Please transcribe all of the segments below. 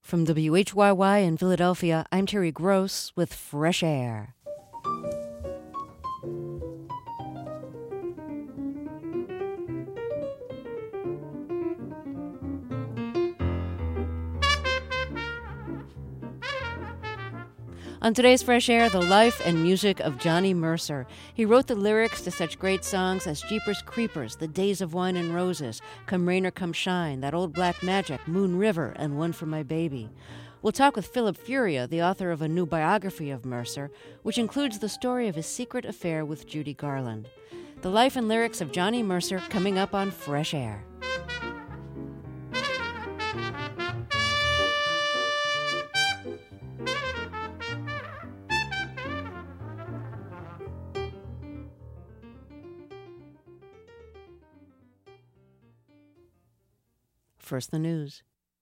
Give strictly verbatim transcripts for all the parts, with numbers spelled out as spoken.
From W H Y Y in Philadelphia, I'm Terry Gross with Fresh Air. On today's Fresh Air, the life and music of Johnny Mercer. He wrote the lyrics to such great songs as Jeepers Creepers, The Days of Wine and Roses, Come Rain or Come Shine, That Old Black Magic, Moon River, and One for My Baby. We'll talk with Philip Furia, the author of a new biography of Mercer, which includes the story of his secret affair with Judy Garland. The life and lyrics of Johnny Mercer coming up on Fresh Air. First, the news.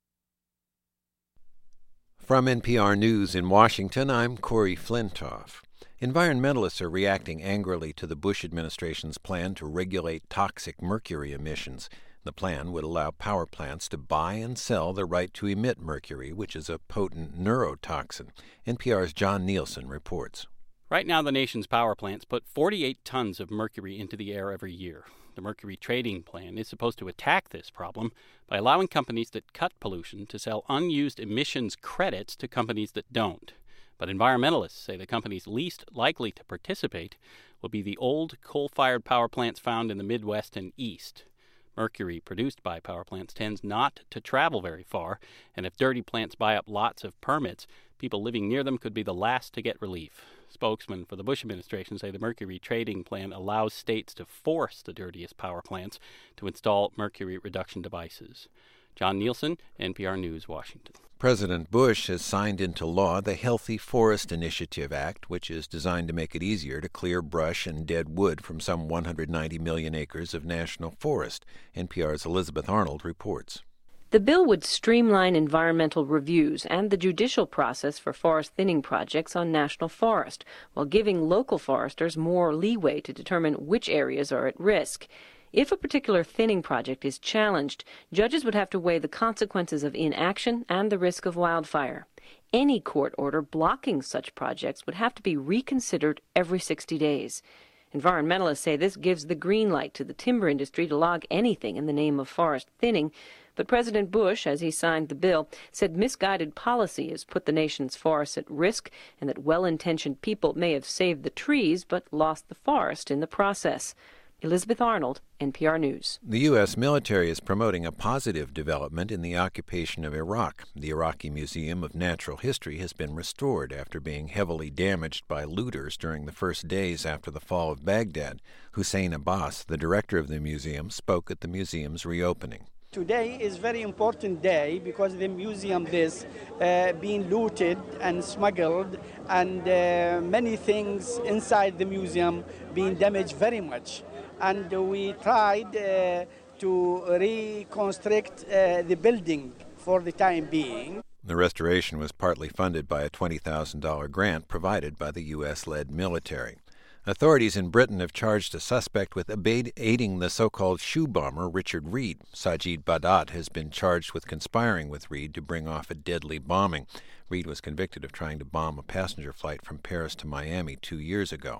From N P R News in Washington, I'm Corey Flintoff. Environmentalists are reacting angrily to the Bush administration's plan to regulate toxic mercury emissions. The plan would allow power plants to buy and sell the right to emit mercury, which is a potent neurotoxin. N P R's John Nielsen reports. Right now, the nation's power plants put forty-eight tons of mercury into the air every year. The Mercury Trading Plan is supposed to attack this problem by allowing companies that cut pollution to sell unused emissions credits to companies that don't. But environmentalists say the companies least likely to participate will be the old coal-fired power plants found in the Midwest and East. Mercury produced by power plants tends not to travel very far, and if dirty plants buy up lots of permits, people living near them could be the last to get relief. Spokesmen for the Bush administration say the Mercury Trading Plan allows states to force the dirtiest power plants to install mercury reduction devices. John Nielsen, N P R News, Washington. President Bush has signed into law the Healthy Forest Initiative Act, which is designed to make it easier to clear brush and dead wood from some one hundred ninety million acres of national forest. N P R's Elizabeth Arnold reports. The bill would streamline environmental reviews and the judicial process for forest thinning projects on national forest, while giving local foresters more leeway to determine which areas are at risk. If a particular thinning project is challenged, judges would have to weigh the consequences of inaction and the risk of wildfire. Any court order blocking such projects would have to be reconsidered every sixty days. Environmentalists say this gives the green light to the timber industry to log anything in the name of forest thinning. But President Bush, as he signed the bill, said misguided policy has put the nation's forests at risk and that well-intentioned people may have saved the trees but lost the forest in the process. Elizabeth Arnold, N P R News. The U S military is promoting a positive development in the occupation of Iraq. The Iraqi Museum of Natural History has been restored after being heavily damaged by looters during the first days after the fall of Baghdad. Hussein Abbas, the director of the museum, spoke at the museum's reopening. Today is a very important day because the museum is uh, being looted and smuggled, and uh, many things inside the museum being damaged very much. And we tried uh, to reconstruct uh, the building for the time being. The restoration was partly funded by a twenty thousand dollars grant provided by the U S-led military. Authorities in Britain have charged a suspect with aiding the so-called shoe bomber Richard Reed. Sajid Badat has been charged with conspiring with Reed to bring off a deadly bombing. Reed was convicted of trying to bomb a passenger flight from Paris to Miami two years ago.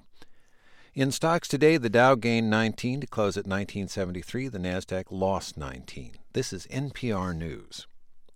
In stocks today, the Dow gained nineteen to close at nineteen seventy-three. The Nasdaq lost nineteen. This is N P R News.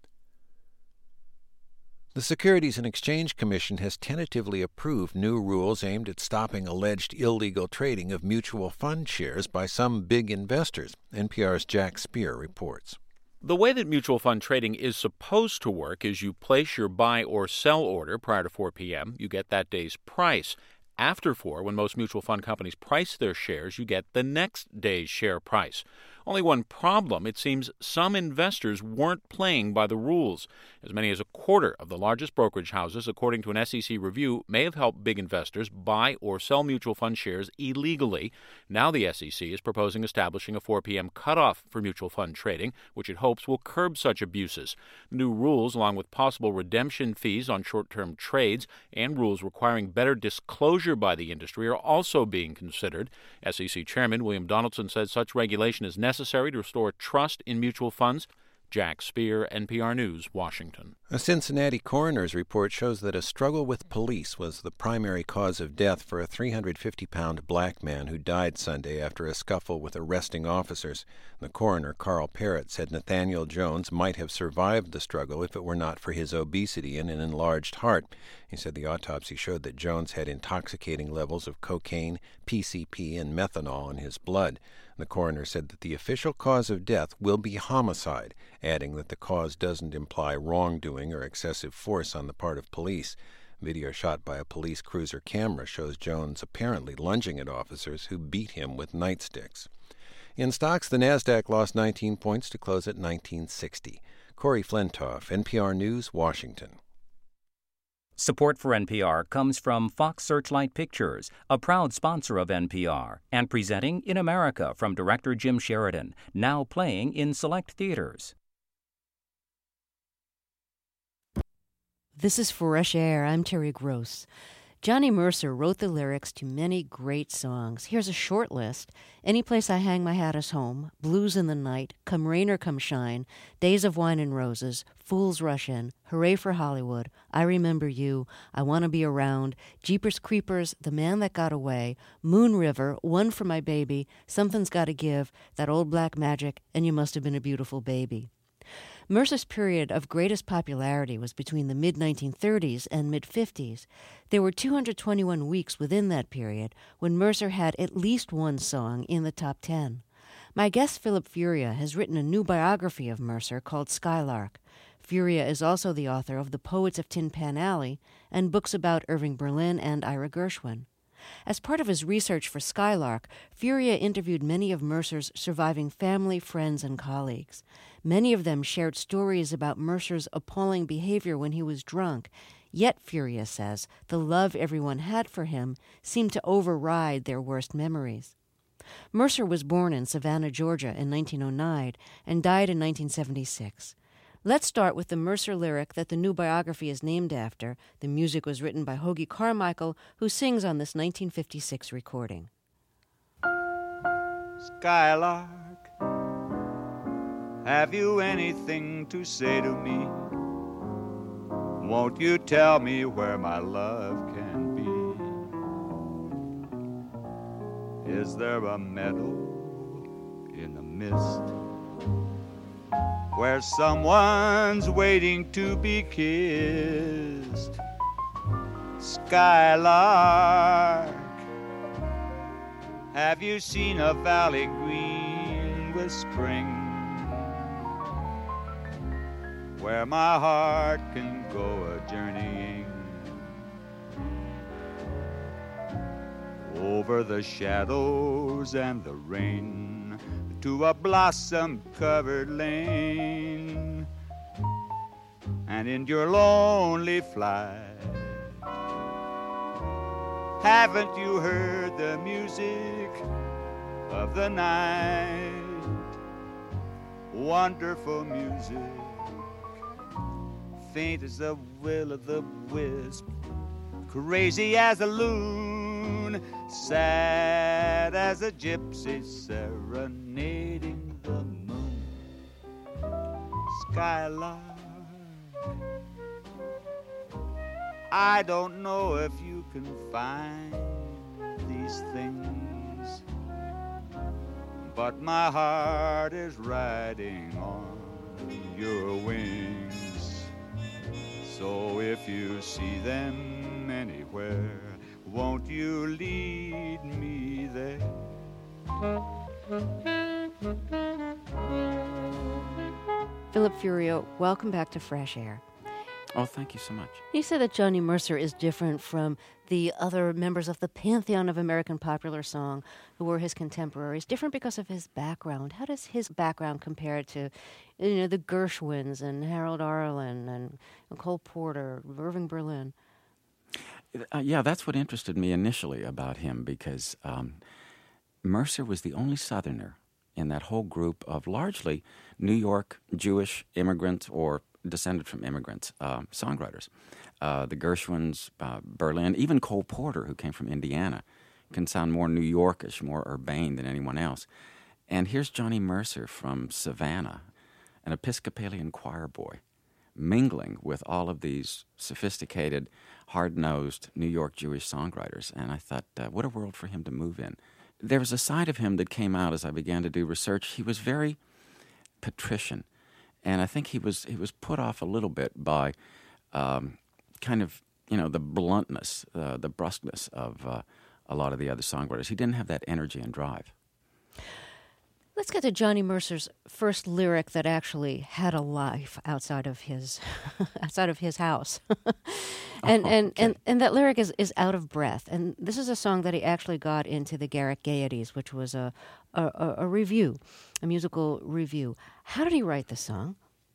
The Securities and Exchange Commission has tentatively approved new rules aimed at stopping alleged illegal trading of mutual fund shares by some big investors. N P R's Jack Speer reports. The way that mutual fund trading is supposed to work is you place your buy or sell order prior to four p.m., you get that day's price. After four, when most mutual fund companies price their shares, you get the next day's share price. Only one problem: it seems some investors weren't playing by the rules. As many as a quarter of the largest brokerage houses, according to an S E C review, may have helped big investors buy or sell mutual fund shares illegally. Now the S E C is proposing establishing a four p.m. cutoff for mutual fund trading, which it hopes will curb such abuses. The new rules, along with possible redemption fees on short-term trades and rules requiring better disclosure by the industry, are also being considered. S E C Chairman William Donaldson said such regulation is necessary necessary to restore trust in mutual funds. Jack Speer, N P R News, Washington. A Cincinnati coroner's report shows that a struggle with police was the primary cause of death for a three hundred fifty pound black man who died Sunday after a scuffle with arresting officers. The coroner, Carl Parrott, said Nathaniel Jones might have survived the struggle if it were not for his obesity and an enlarged heart. He said the autopsy showed that Jones had intoxicating levels of cocaine, P C P, and methanol in his blood. The coroner said that the official cause of death will be homicide, adding that the cause doesn't imply wrongdoing or excessive force on the part of police. Video shot by a police cruiser camera shows Jones apparently lunging at officers who beat him with nightsticks. In stocks, the Nasdaq lost nineteen points to close at nineteen sixty. Corey Flintoff, N P R News, Washington. Support for N P R comes from Fox Searchlight Pictures, a proud sponsor of N P R, and presenting In America from director Jim Sheridan, now playing in select theaters. This is Fresh Air. I'm Terry Gross. Johnny Mercer wrote the lyrics to many great songs. Here's a short list. Any Place I Hang My Hat Is Home, Blues in the Night, Come Rain or Come Shine, Days of Wine and Roses, Fools Rush In, Hooray for Hollywood, I Remember You, I Want to Be Around, Jeepers Creepers, The Man That Got Away, Moon River, One for My Baby, Something's Gotta Give, That Old Black Magic, and You Must Have Been a Beautiful Baby. Mercer's period of greatest popularity was between the mid nineteen thirties and mid-fifties. There were two hundred twenty-one weeks within that period when Mercer had at least one song in the top ten. My guest Philip Furia has written a new biography of Mercer called Skylark. Furia is also the author of The Poets of Tin Pan Alley and books about Irving Berlin and Ira Gershwin. As part of his research for Skylark, Furia interviewed many of Mercer's surviving family, friends, and colleagues. Many of them shared stories about Mercer's appalling behavior when he was drunk, yet, Furia says, the love everyone had for him seemed to override their worst memories. Mercer was born in Savannah, Georgia in nineteen oh nine and died in nineteen seventy-six. Let's start with the Mercer lyric that the new biography is named after. The music was written by Hoagy Carmichael, who sings on this nineteen fifty-six recording. Skylark, have you anything to say to me? Won't you tell me where my love can be? Is there a meadow in the mist where someone's waiting to be kissed? Skylark, have you seen a valley green with spring, where my heart can go a-journeying over the shadows and the rain to a blossom-covered lane? And in your lonely flight, haven't you heard the music of the night? Wonderful music, faint as the will-o'-the-wisp, crazy as a loon, sad as a gypsy serenading the moon. Skylark, I don't know if you can find these things, but my heart is riding on your wings. So if you see them anywhere, won't you lead me there? Philip Furia, welcome back to Fresh Air. Oh, thank you so much. You say that Johnny Mercer is different from the other members of the pantheon of American popular song who were his contemporaries, different because of his background. How does his background compare to, you know, the Gershwins and Harold Arlen and Cole Porter, Irving Berlin? Uh, yeah, that's what interested me initially about him, because um, Mercer was the only Southerner in that whole group of largely New York Jewish immigrants or descended from immigrants, uh, songwriters. Uh, the Gershwins, uh, Berlin, even Cole Porter, who came from Indiana, can sound more New Yorkish, more urbane than anyone else. And here's Johnny Mercer from Savannah, an Episcopalian choir boy mingling with all of these sophisticated, hard-nosed New York Jewish songwriters. And I thought, uh, what a world for him to move in. There was a side of him that came out as I began to do research. He was very patrician, and I think he was he was put off a little bit by um, kind of, you know, the bluntness, uh, the brusqueness of uh, a lot of the other songwriters. He didn't have that energy and drive. Let's get to Johnny Mercer's first lyric that actually had a life outside of his outside of his house. and, oh, and, okay. and and that lyric is, is Out of Breath. And this is a song that he actually got into the Garrick Gaieties, which was a a, a review, a musical review. How did he write this song?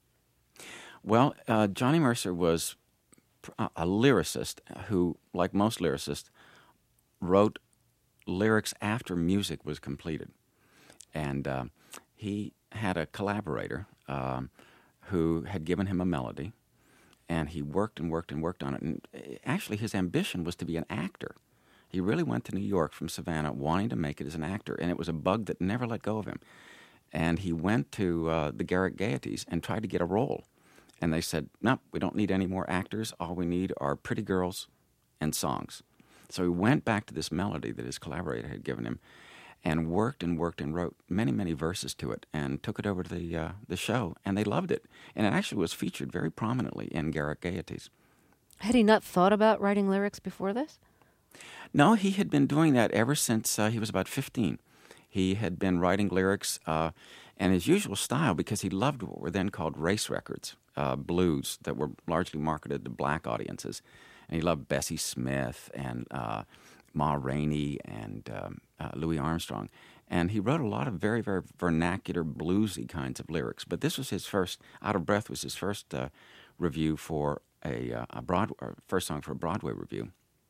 Well, uh, Johnny Mercer was a, a lyricist who, like most lyricists, wrote lyrics after music was completed. And uh, he had a collaborator um, who had given him a melody, and he worked and worked and worked on it. And actually, his ambition was to be an actor. He really went to New York from Savannah wanting to make it as an actor, and it was a bug that never let go of him. And he went to uh, the Garrick Gaieties and tried to get a role. And they said, no, we don't need any more actors. All we need are pretty girls and songs. So he went back to this melody that his collaborator had given him, and worked and worked and wrote many, many verses to it and took it over to the uh, the show, and they loved it. And it actually was featured very prominently in Garrick Gaieties. Had he not thought about writing lyrics before this? No, he had been doing that ever since uh, he was about fifteen. He had been writing lyrics, uh, and his usual style, because he loved what were then called race records, uh, blues that were largely marketed to black audiences. And he loved Bessie Smith and uh, Ma Rainey and um, uh, Louis Armstrong. And he wrote a lot of very, very vernacular, bluesy kinds of lyrics. But this was his first, Out of Breath was his first uh, review for a, uh, a Broadway, or first song for a Broadway review.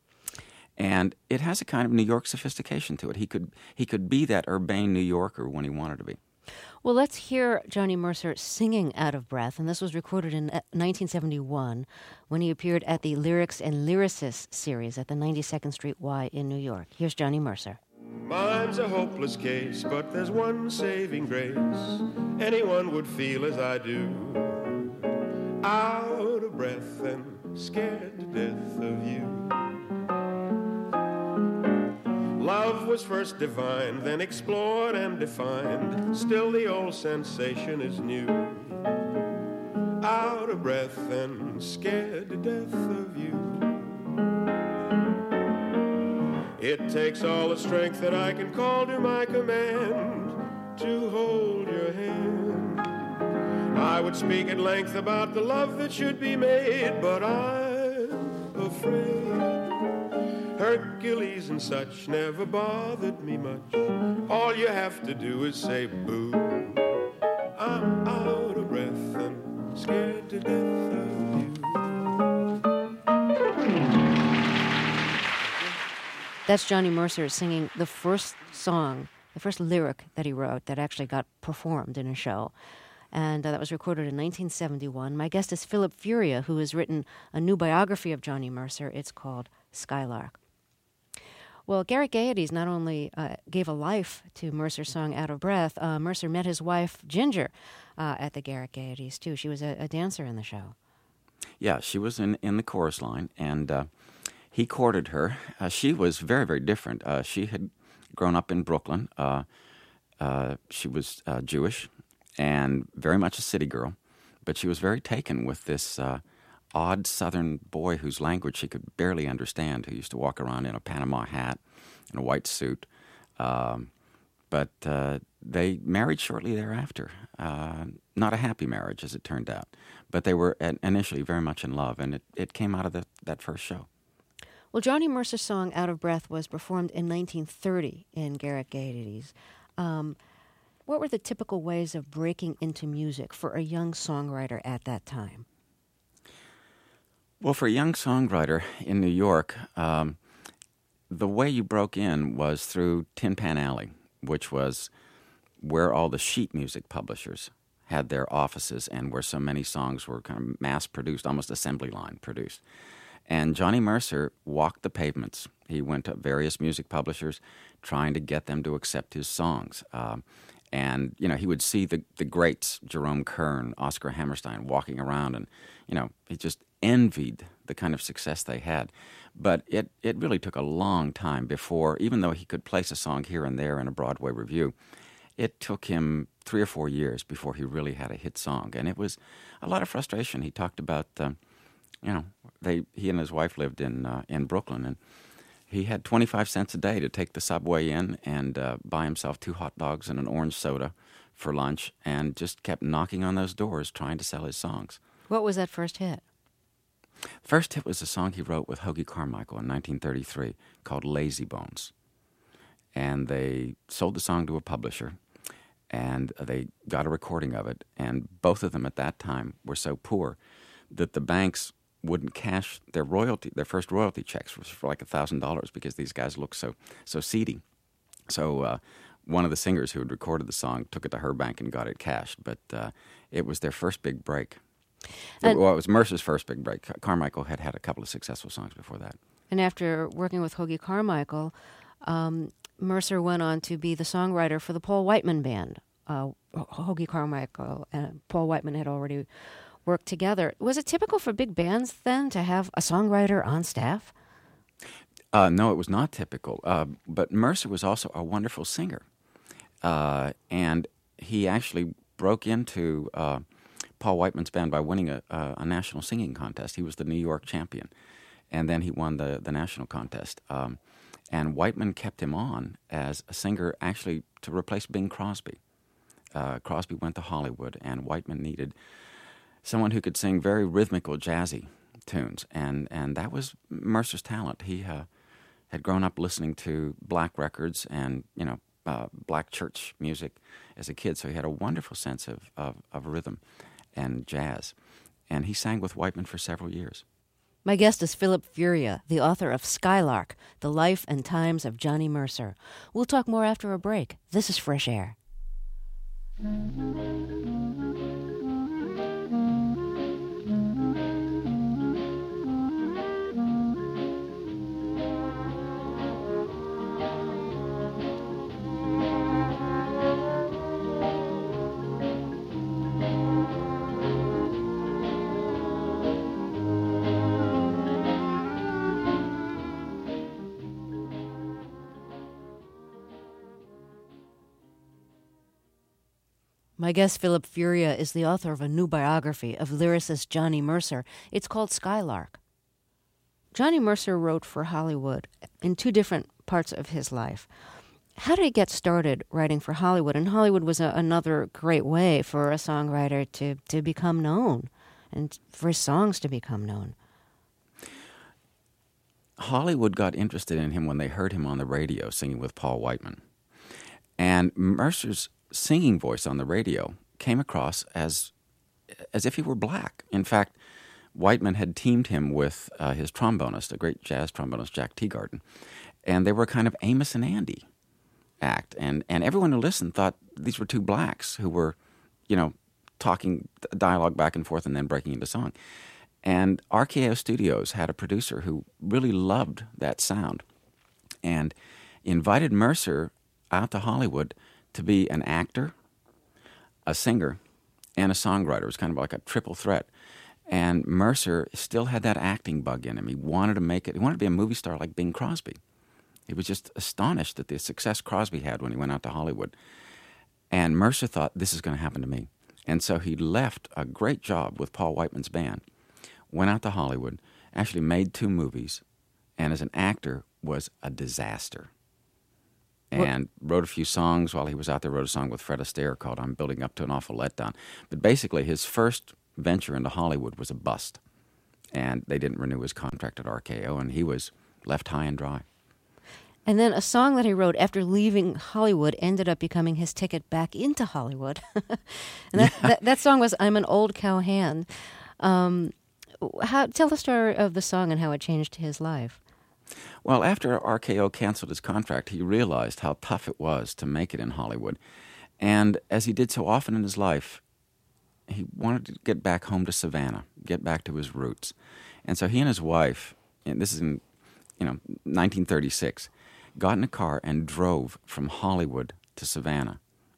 And it has a kind of New York sophistication to it. He could he could be that urbane New Yorker when he wanted to be. Well, let's hear Johnny Mercer singing Out of Breath, and this was recorded in nineteen seventy-one when he appeared at the Lyrics and Lyricists series at the ninety-second Street Y in New York. Here's Johnny Mercer. Mine's a hopeless case, but there's one saving grace. Anyone would feel as I do, out of breath and scared to death of you. Love was first divined, then explored and defined. Still the old sensation is new. Out of breath and scared to death of you. It takes all the strength that I can call to my command to hold your hand. I would speak at length about the love that should be made, but I'm afraid. Hercules and such never bothered me much. All you have to do is say boo. I'm out of breath and scared to death of you. That's Johnny Mercer singing the first song, the first lyric that he wrote that actually got performed in a show. And uh, that was recorded in nineteen seventy-one. My guest is Philip Furia, who has written a new biography of Johnny Mercer. It's called Skylark. Well, Garrick Gaieties not only uh, gave a life to Mercer's song Out of Breath, uh, Mercer met his wife, Ginger, uh, at the Garrick Gaieties, too. She was a, a dancer in the show. Yeah, she was in, in the chorus line, and uh, he courted her. Uh, she was very, very different. Uh, she had grown up in Brooklyn. Uh, uh, she was uh, Jewish and very much a city girl, but she was very taken with this uh, odd Southern boy whose language she could barely understand, who used to walk around in a Panama hat and a white suit. Um, but uh, they married shortly thereafter. Uh, not a happy marriage, as it turned out. But they were initially very much in love, and it, it came out of the, that first show. Well, Johnny Mercer's song Out of Breath was performed in nineteen thirty in Garrick Gaieties. Um, what were the typical ways of breaking into music for a young songwriter at that time? Well, for a young songwriter in New York, um, the way you broke in was through Tin Pan Alley, which was where all the sheet music publishers had their offices and where so many songs were kind of mass-produced, almost assembly line produced. And Johnny Mercer walked the pavements. He went to various music publishers trying to get them to accept his songs. Um, And, you know, he would see the, the greats, Jerome Kern, Oscar Hammerstein, walking around, and, you know, he just envied the kind of success they had. But it, it really took a long time before, even though he could place a song here and there in a Broadway review, it took him three or four years before he really had a hit song. And it was a lot of frustration. He talked about, um, you know, they he and his wife lived in uh, in Brooklyn, and he had twenty-five cents a day to take the subway in and uh, buy himself two hot dogs and an orange soda for lunch, and just kept knocking on those doors trying to sell his songs. What was that first hit? First hit was a song he wrote with Hoagy Carmichael in nineteen thirty-three called Lazy Bones. And they sold the song to a publisher, and they got a recording of it, and both of them at that time were so poor that the banks wouldn't cash their royalty, their first royalty checks was for like a thousand dollars because these guys looked so so seedy. So uh, one of the singers who had recorded the song took it to her bank and got it cashed, but uh, it was their first big break. And, well, it was Mercer's first big break. Carmichael had had a couple of successful songs before that. And after working with Hoagy Carmichael, um, Mercer went on to be the songwriter for the Paul Whiteman Band. Uh, Hoagy Carmichael and Paul Whiteman had already worked together. Was it typical for big bands then to have a songwriter on staff? Uh, no, it was not typical. Uh, but Mercer was also a wonderful singer. Uh, and he actually broke into uh, Paul Whiteman's band by winning a, a, a national singing contest. He was the New York champion. And then he won the, the national contest. Um, and Whiteman kept him on as a singer actually to replace Bing Crosby. Uh, Crosby went to Hollywood, and Whiteman needed someone who could sing very rhythmical, jazzy tunes, and, and that was Mercer's talent. He uh, had grown up listening to black records and, you know, uh, black church music as a kid, so he had a wonderful sense of, of, of rhythm and jazz. And he sang with Whiteman for several years. My guest is Philip Furia, the author of Skylark, The Life and Times of Johnny Mercer. We'll talk more after a break. This is Fresh Air. My guest, Philip Furia, is the author of a new biography of lyricist Johnny Mercer. It's called Skylark. Johnny Mercer wrote for Hollywood in two different parts of his life. How did he get started writing for Hollywood? And Hollywood was a, another great way for a songwriter to, to become known and for his songs to become known. Hollywood got interested in him when they heard him on the radio singing with Paul Whiteman. And Mercer's singing voice on the radio came across as as if he were black. In fact, Whiteman had teamed him with uh, his trombonist, a great jazz trombonist, Jack Teagarden, and they were kind of Amos and Andy act. And, and everyone who listened thought these were two blacks who were, you know, talking dialogue back and forth and then breaking into song. And R K O Studios had a producer who really loved that sound and invited Mercer out to Hollywood to be an actor, a singer, and a songwriter. It was kind of like a triple threat. And Mercer still had that acting bug in him. He wanted to make it. He wanted to be a movie star like Bing Crosby. He was just astonished at the success Crosby had when he went out to Hollywood. And Mercer thought, this is going to happen to me. And so he left a great job with Paul Whiteman's band, went out to Hollywood, actually made two movies, and as an actor was a disaster. And wrote a few songs while he was out there, wrote a song with Fred Astaire called I'm Building Up to an Awful Letdown. But basically his first venture into Hollywood was a bust. And they didn't renew his contract at R K O, and he was left high and dry. And then a song that he wrote after leaving Hollywood ended up becoming his ticket back into Hollywood. and that, yeah. that, that song was I'm an Old Cowhand. Um, how, tell the story of the song and how it changed his life. Well, after R K O canceled his contract, he realized how tough it was to make it in Hollywood. And as he did so often in his life, he wanted to get back home to Savannah, get back to his roots. And so he and his wife, and this is in you know nineteen thirty-six, got in a car and drove from Hollywood to Savannah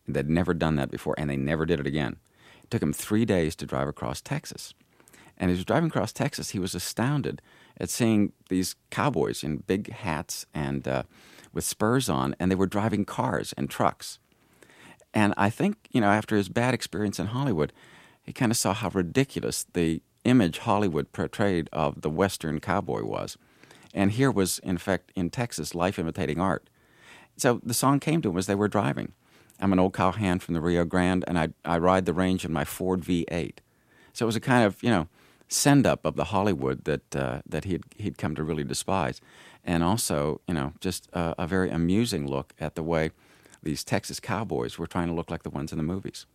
They'd never done that before, and they never did it again. It took him three days to drive across Texas. And as he was driving across Texas, he was astounded at seeing these cowboys in big hats and uh, with spurs on, and they were driving cars and trucks. And I think, you know, after his bad experience in Hollywood, he kind of saw how ridiculous the image Hollywood portrayed of the Western cowboy was. And here was, in fact, in Texas, life imitating art. So the song came to him as they were driving. I'm an old cowhand from the Rio Grande, and I, I ride the range in my Ford V eight. So it was a kind of, you know, send-up of the Hollywood that uh, that he'd he'd come to really despise, and also, you know, just a, a very amusing look at the way these Texas cowboys were trying to look like the ones in the movies.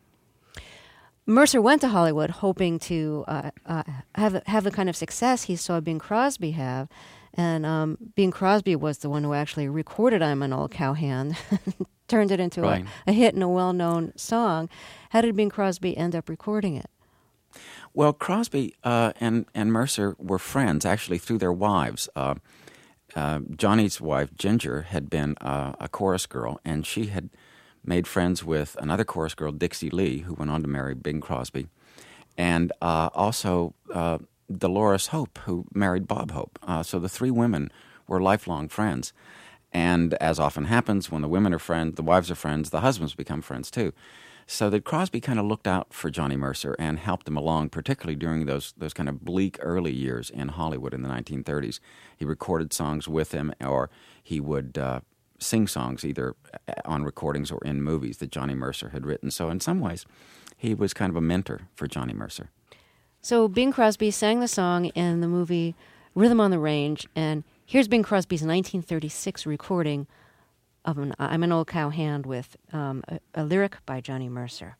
Mercer went to Hollywood hoping to uh, uh, have have the kind of success he saw Bing Crosby have, and um, Bing Crosby was the one who actually recorded "I'm an Old Cowhand," turned it into right. a, a hit and a well-known song. How did Bing Crosby end up recording it? Well, Crosby uh, and and Mercer were friends actually through their wives. Uh, uh, Johnny's wife Ginger had been uh, a chorus girl, and she had made friends with another chorus girl, Dixie Lee, who went on to marry Bing Crosby, and uh, also uh, Dolores Hope, who married Bob Hope. Uh, so the three women were lifelong friends. And as often happens, when the women are friends, the wives are friends, the husbands become friends too. So that Crosby kind of looked out for Johnny Mercer and helped him along, particularly during those those kind of bleak early years in Hollywood in the nineteen thirties. He recorded songs with him, or he would uh, sing songs either on recordings or in movies that Johnny Mercer had written. So in some ways, he was kind of a mentor for Johnny Mercer. So Bing Crosby sang the song in the movie Rhythm on the Range, and here's Bing Crosby's nineteen thirty-six recording of an, I'm an Old Cowhand with um, a, a lyric by Johnny Mercer.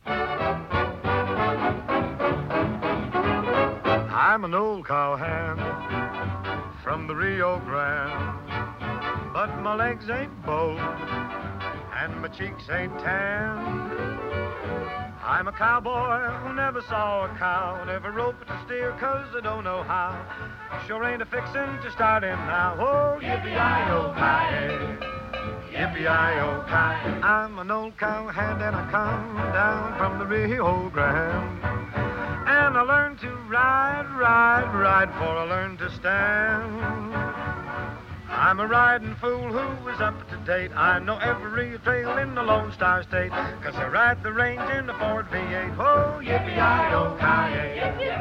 I'm an old cowhand from the Rio Grande, but my legs ain't bowed and my cheeks ain't tan. I'm a cowboy who never saw a cow, never roped a steer 'cause I don't know how. Sure ain't a fixin' to start in now. Oh, yippee-yi-oh-ki-yay. Yippee-yi-oh-ki. I'm an old cowhand and I come down from the Rio Grande. And I learned to ride, ride, ride before I learned to stand. I'm a riding fool who is up to date. I know every trail in the Lone Star State, 'cause I ride the range in the Ford V eight. Oh, yippee-yi-oh-ki-yay.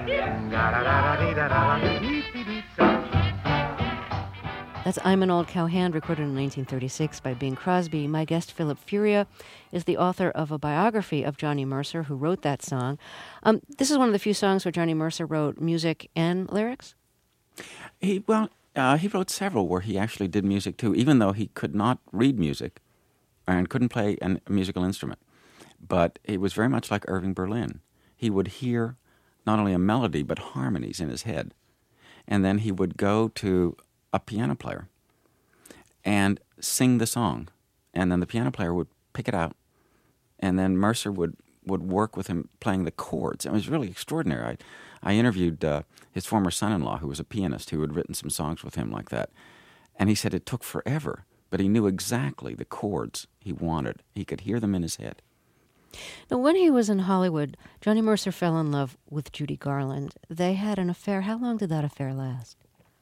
That's I'm an Old Cowhand, recorded in nineteen thirty-six by Bing Crosby. My guest, Philip Furia, is the author of a biography of Johnny Mercer, who wrote that song. Um, this is one of the few songs where Johnny Mercer wrote music and lyrics? He, well, uh, he wrote several where he actually did music, too, even though he could not read music and couldn't play an, a musical instrument. But it was very much like Irving Berlin. He would hear not only a melody, but harmonies in his head. And then he would go to a piano player and sing the song, and then the piano player would pick it out, and then Mercer would, would work with him playing the chords. It was really extraordinary. I, I interviewed uh, his former son-in-law, who was a pianist, who had written some songs with him like that, and he said it took forever, but he knew exactly the chords he wanted. He could hear them in his head. Now, when he was in Hollywood, Johnny Mercer fell in love with Judy Garland. They had an affair. How long did that affair last?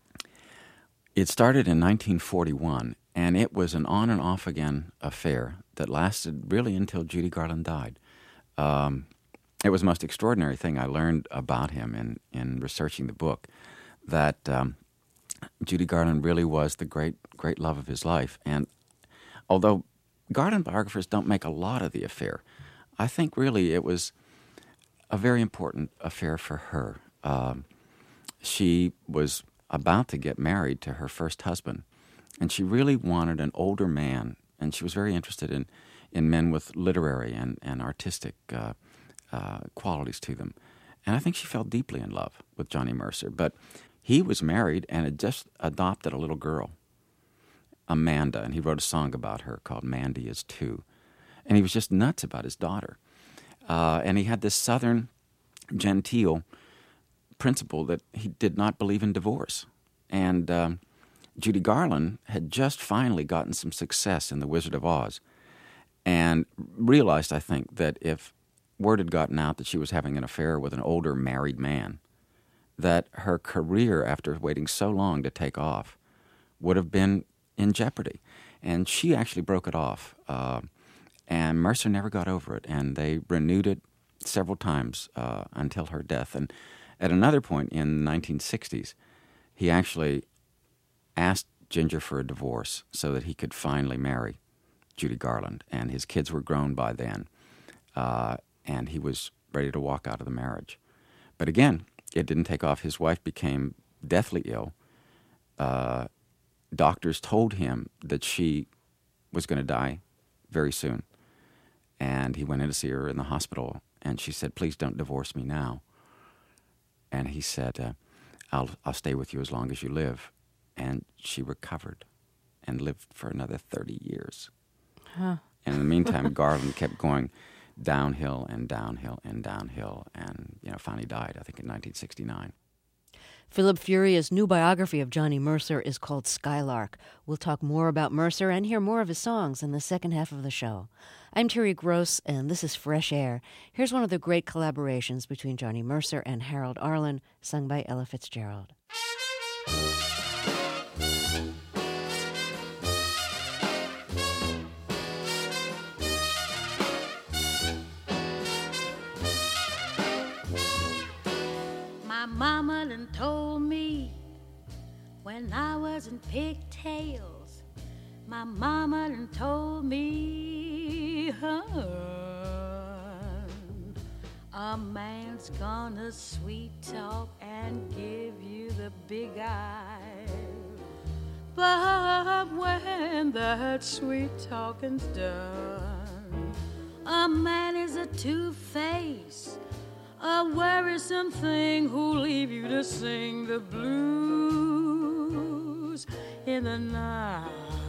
It started in nineteen forty-one, and it was an on and off again affair that lasted really until Judy Garland died. Um, it was the most extraordinary thing I learned about him in, in researching the book, that um, Judy Garland really was the great, great love of his life. And although Garland biographers don't make a lot of the affair, I think really it was a very important affair for her. Um, she was about to get married to her first husband, and she really wanted an older man, and she was very interested in, in men with literary and, and artistic uh, uh, qualities to them. And I think she fell deeply in love with Johnny Mercer. But he was married and had just adopted a little girl, Amanda, and he wrote a song about her called Mandy Is Two. And he was just nuts about his daughter. Uh, and he had this southern genteel principle that he did not believe in divorce. And um, Judy Garland had just finally gotten some success in The Wizard of Oz. and realized, I think, that if word had gotten out that she was having an affair with an older married man, that her career, after waiting so long to take off, would have been in jeopardy. And she actually broke it off. Uh, and Mercer never got over it, and they renewed it several times uh, until her death. And at another point in the nineteen sixties, he actually asked Ginger for a divorce so that he could finally marry Judy Garland. And his kids were grown by then, uh, and he was ready to walk out of the marriage. But again, it didn't take off. His wife became deathly ill. Uh, doctors told him that she was going to die very soon. And he went in to see her in the hospital, and she said, "Please don't divorce me now." And he said, uh, I'll, I'll stay with you as long as you live. And she recovered and lived for another thirty years. Huh. And in the meantime, Garland kept going downhill and downhill and downhill, and you know, finally died, I think, in nineteen sixty-nine. Philip Furia's new biography of Johnny Mercer is called Skylark. We'll talk more about Mercer and hear more of his songs in the second half of the show. I'm Terry Gross, and this is Fresh Air. Here's one of the great collaborations between Johnny Mercer and Harold Arlen, sung by Ella Fitzgerald. My mama done told me when I was in pigtails. My mama done told me, hun, a man's gonna sweet talk and give you the big eye. But when that sweet talking's done, a man is a two-face, a worrisome thing who'll leave you to sing the blues in the night.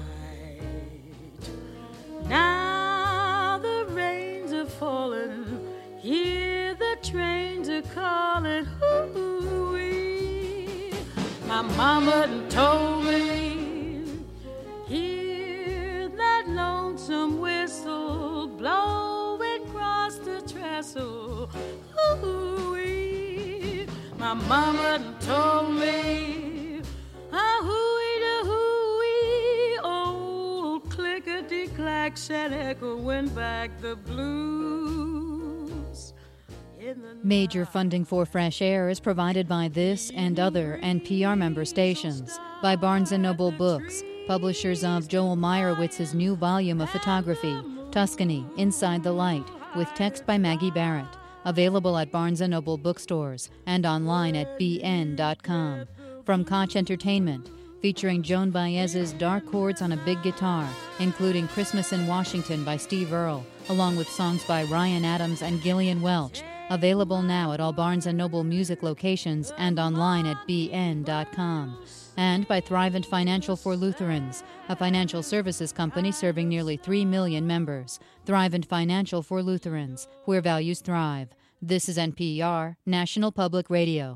Now the rains are falling, hear the trains are calling, hoo-wee. My mama done told me, hear that lonesome whistle blowing across the trestle, hoo-wee. My mama done told me, ah, hoo-wee-da-hoo-wee, old clickety-clacks-and echoing back the blues. Major funding for Fresh Air is provided by this and other N P R member stations, by Barnes and Noble Books, publishers of Joel Meyerowitz's new volume of photography, Tuscany, Inside the Light, with text by Maggie Barrett, available at Barnes and Noble bookstores and online at b n dot com. From Koch Entertainment, featuring Joan Baez's Dark Chords on a Big Guitar, including Christmas in Washington by Steve Earle, along with songs by Ryan Adams and Gillian Welch, available now at all Barnes and Noble music locations and online at b n dot com. And by Thrivent Financial for Lutherans, a financial services company serving nearly three million members. Thrivent Financial for Lutherans, where values thrive. This is N P R, National Public Radio.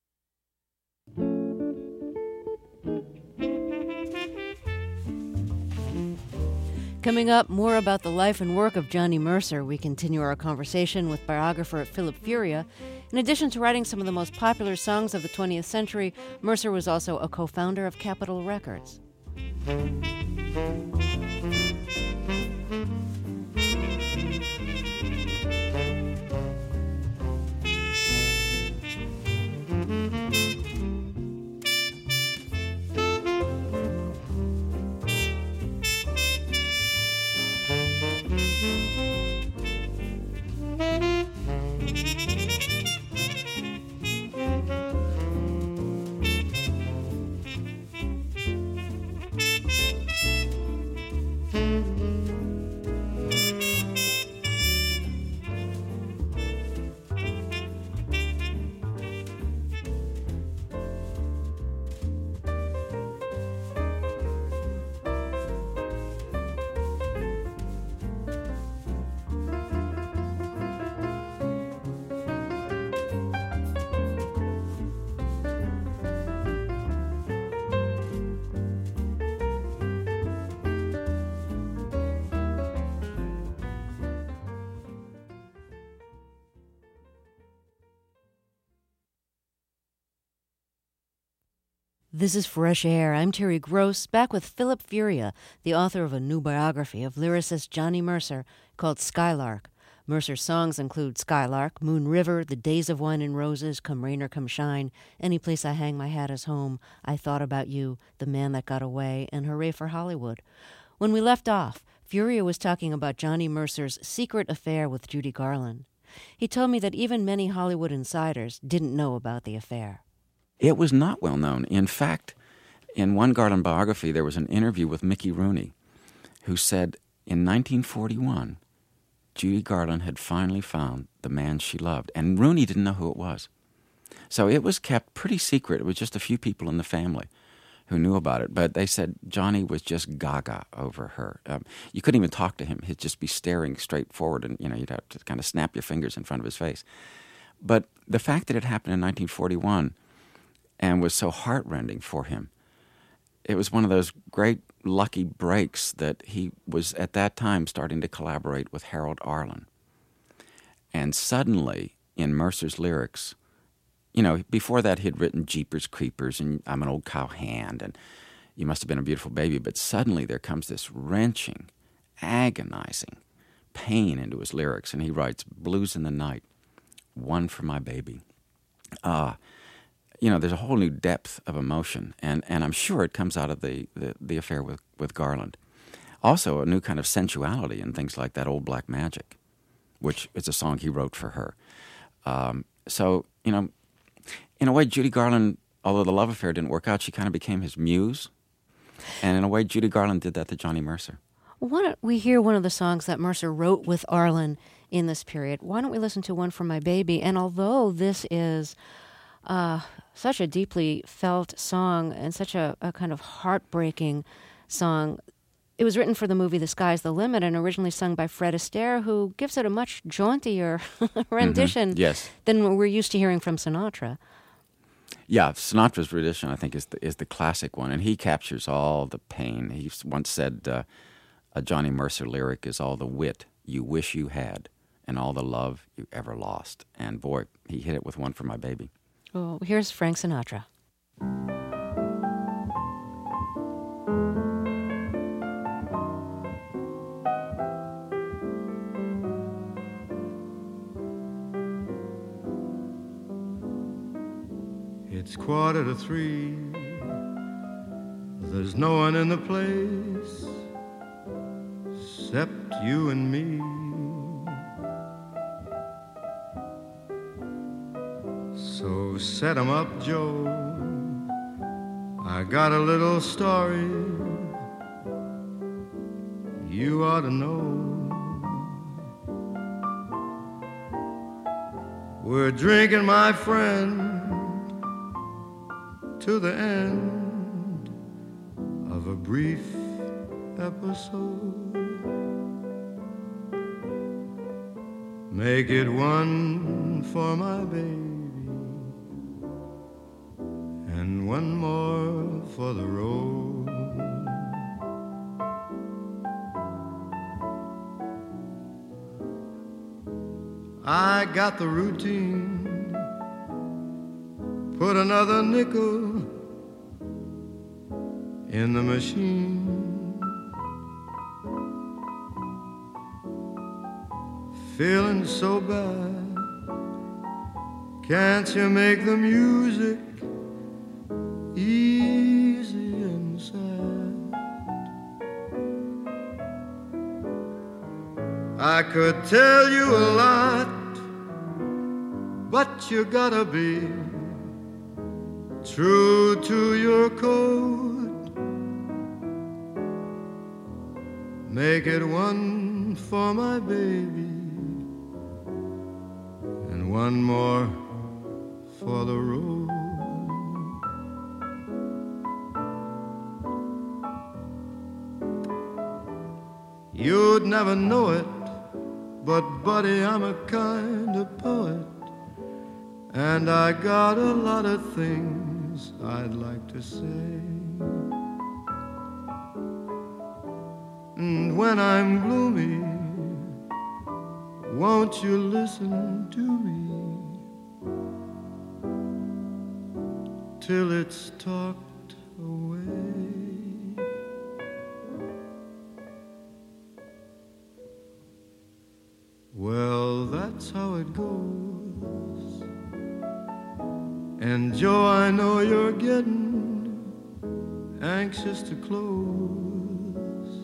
Coming up, more about the life and work of Johnny Mercer. We continue our conversation with biographer Philip Furia. In addition to writing some of the most popular songs of the twentieth century, Mercer was also a co-founder of Capitol Records. This is Fresh Air. I'm Terry Gross, back with Philip Furia, the author of a new biography of lyricist Johnny Mercer called Skylark. Mercer's songs include Skylark, Moon River, The Days of Wine and Roses, Come Rain or Come Shine, Any Place I Hang My Hat Is Home, I Thought About You, The Man That Got Away, and Hooray for Hollywood. When we left off, Furia was talking about Johnny Mercer's secret affair with Judy Garland. He told me that even many Hollywood insiders didn't know about the affair. It was not well known. In fact, in one Garland biography, there was an interview with Mickey Rooney, who said in nineteen forty-one, Judy Garland had finally found the man she loved, and Rooney didn't know who it was. So it was kept pretty secret. It was just a few people in the family who knew about it, but they said Johnny was just gaga over her. Um, you couldn't even talk to him. He'd just be staring straight forward, and you know you'd have to kind of snap your fingers in front of his face. But the fact that it happened in nineteen forty-one and was so heartrending for him, it was one of those great lucky breaks that he was at that time starting to collaborate with Harold Arlen. And suddenly, in Mercer's lyrics, you know, before that he'd written Jeepers Creepers and I'm an Old Cow Hand and You Must Have Been a Beautiful Baby, but suddenly there comes this wrenching, agonizing pain into his lyrics, and he writes Blues in the Night, One for My Baby. Ah, uh, you know, there's a whole new depth of emotion, and, and I'm sure it comes out of the, the, the affair with, with Garland. Also, a new kind of sensuality in things like That Old Black Magic, which is a song he wrote for her. Um, so, you know, in a way, Judy Garland, although the love affair didn't work out, she kind of became his muse. And in a way, Judy Garland did that to Johnny Mercer. Why don't we hear one of the songs that Mercer wrote with Arlen in this period? Why don't we listen to One for My Baby? And although this is uh, such a deeply felt song and such a, a kind of heartbreaking song, it was written for the movie The Sky's the Limit and originally sung by Fred Astaire, who gives it a much jauntier rendition mm-hmm. yes. than we're used to hearing from Sinatra. Yeah, Sinatra's rendition, I think, is the, is the classic one, and he captures all the pain. He once said uh, a Johnny Mercer lyric is all the wit you wish you had and all the love you ever lost. And boy, he hit it with One for My Baby. Oh, here's Frank Sinatra. It's quarter to three. There's no one in the place except you and me. So set 'em up, Joe. I got a little story you ought to know. We're drinking, my friend, to the end of a brief episode. Make it one for my baby and one more for the road. I got the routine. Put another nickel in the machine. Feeling so bad, can't you make the music easy and sad? I could tell you a lot, but you gotta be true to your code. Make it one for my baby and one more for the road. You'd never know it, but buddy, I'm a kind of poet, and I got a lot of things I'd like to say. And when I'm gloomy, won't you listen to me till it's talk away. Well, that's how it goes. And Joe, I know you're getting anxious to close.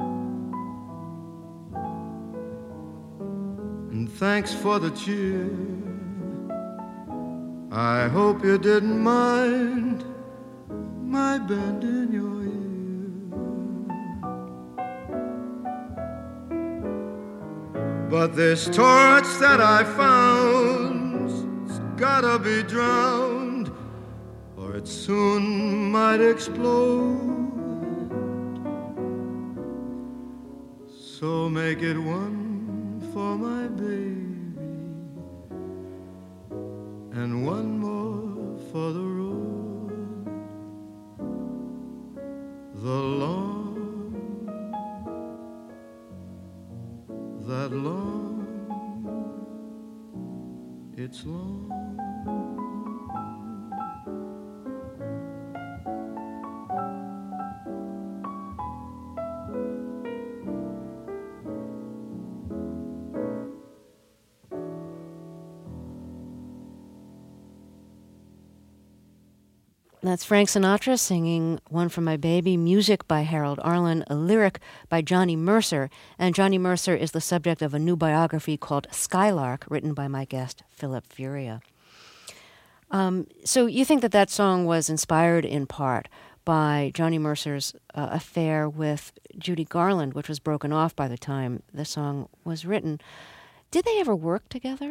And thanks for the cheer. I hope you didn't mind my bend in your ear. But this torch that I found's gotta be drowned, or it soon might explode. So make it one for my baby and one more for the road, the long, that long, it's long. That's Frank Sinatra singing One for My Baby, music by Harold Arlen, a lyric by Johnny Mercer. And Johnny Mercer is the subject of a new biography called Skylark, written by my guest, Philip Furia. Um, so you think that that song was inspired in part by Johnny Mercer's uh, affair with Judy Garland, which was broken off by the time the song was written. Did they ever work together?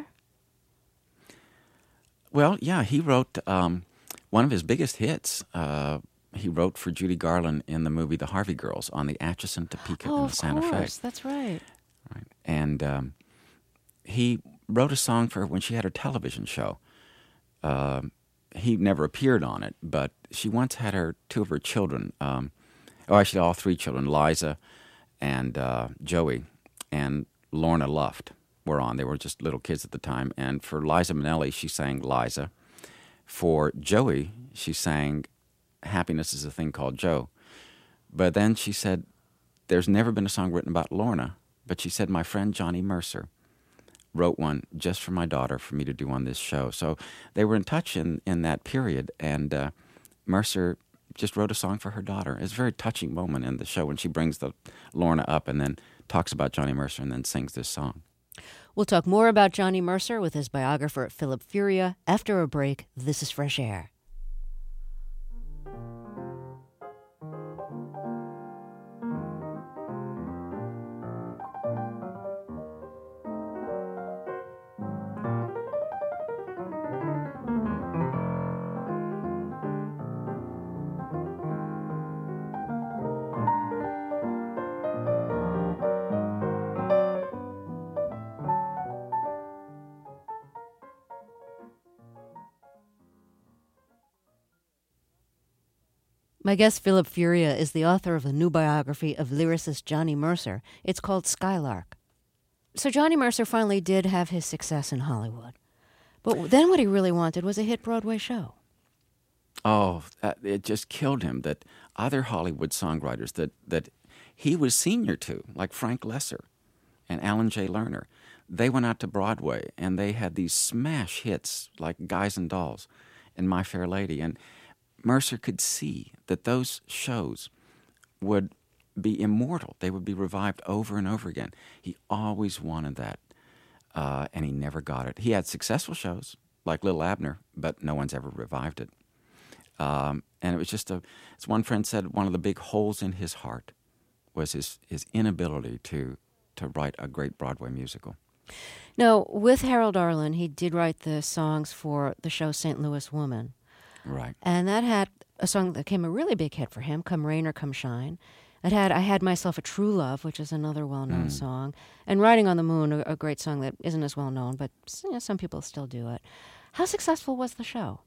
Well, yeah, he wrote... Um One of his biggest hits, uh, he wrote for Judy Garland in the movie The Harvey Girls on the Atchison, Topeka, oh, and Santa Fe. Oh, of course, that's right. Right, and um, he wrote a song for her when she had her television show. Uh, he never appeared on it, but she once had her two of her children, um, oh, actually all three children, Liza and uh, Joey and Lorna Luft were on. They were just little kids at the time. And for Liza Minnelli, she sang Liza. For Joey, she sang Happiness is a Thing Called Joe. But then she said, there's never been a song written about Lorna, but she said, my friend Johnny Mercer wrote one just for my daughter for me to do on this show. So they were in touch in, in that period, and uh, Mercer just wrote a song for her daughter. It's a very touching moment in the show when she brings the Lorna up and then talks about Johnny Mercer and then sings this song. We'll talk more about Johnny Mercer with his biographer, Philip Furia, after a break. This is Fresh Air. My guest, Philip Furia, is the author of a new biography of lyricist Johnny Mercer. It's called Skylark. So Johnny Mercer finally did have his success in Hollywood. But then what he really wanted was a hit Broadway show. Oh, uh, it just killed him that other Hollywood songwriters that, that he was senior to, like Frank Lesser and Alan J. Lerner, they went out to Broadway and they had these smash hits like Guys and Dolls and My Fair Lady. And Mercer could see that those shows would be immortal. They would be revived over and over again. He always wanted that, uh, and he never got it. He had successful shows, like Little Abner, but no one's ever revived it. Um, and it was just a, as one friend said, one of the big holes in his heart was his, his inability to, to write a great Broadway musical. Now, with Harold Arlen, he did write the songs for the show Saint Louis Woman. Right. And that had a song that became a really big hit for him, Come Rain or Come Shine. It had I Had Myself a True Love, which is another well-known Mm. song. And Riding on the Moon, a, a great song that isn't as well-known, but you know, some people still do it. How successful was the show?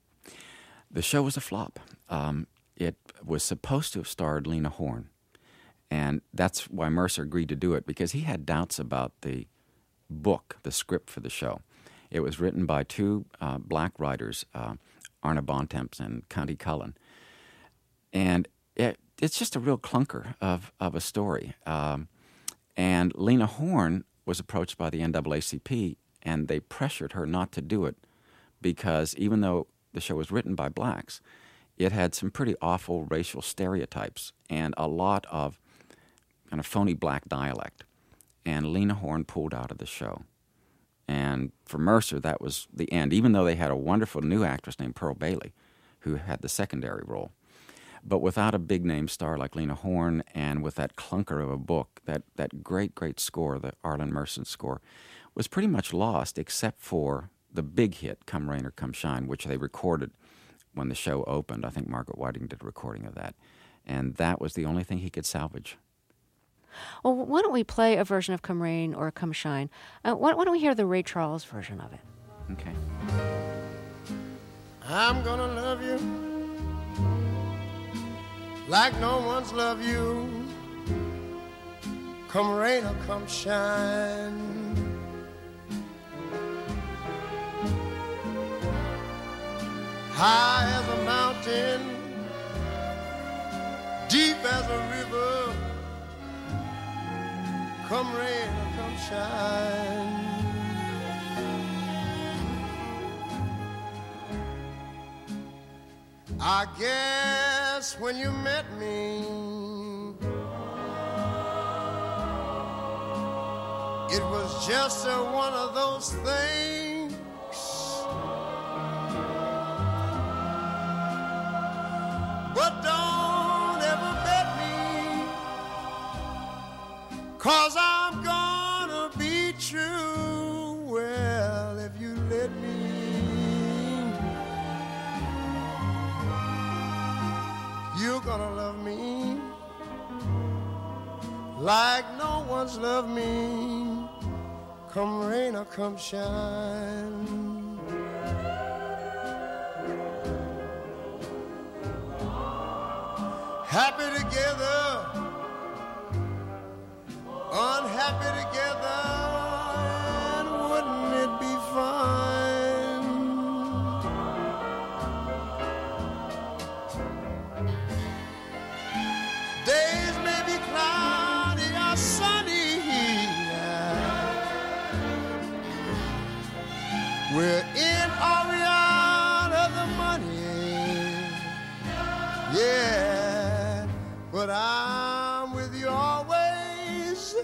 The show was a flop. Um, it was supposed to have starred Lena Horne. And that's why Mercer agreed to do it, because he had doubts about the book, the script for the show. It was written by two uh, black writers, uh, Arna Bontemps and Connie Cullen. And it, it's just a real clunker of, of a story. Um, and Lena Horne was approached by the N double A C P, and they pressured her not to do it because even though the show was written by blacks, it had some pretty awful racial stereotypes and a lot of kind of phony black dialect. And Lena Horne pulled out of the show. And for Mercer, that was the end, even though they had a wonderful new actress named Pearl Bailey who had the secondary role. But without a big-name star like Lena Horne and with that clunker of a book, that, that great, great score, the Arlen Merson score, was pretty much lost except for the big hit, Come Rain or Come Shine, which they recorded when the show opened. I think Margaret Whiting did a recording of that. And that was the only thing he could salvage. Well, why don't we play a version of Come Rain or Come Shine? Uh, why, why don't we hear the Ray Charles version of it? Okay. I'm gonna love you like no one's loved you. Come rain or come shine. High as a mountain, deep as a river. Come rain or come shine. I guess when you met me, it was just a, one of those things. But don't ever bet me, 'cause I'm gonna be true. Well, if you let me, you're gonna love me like no one's loved me. Come rain or come shine. Happy together, unhappy together, and wouldn't it be fine? Days may be cloudy or sunny, we're in or we out of the money, yeah, but I'm with you always.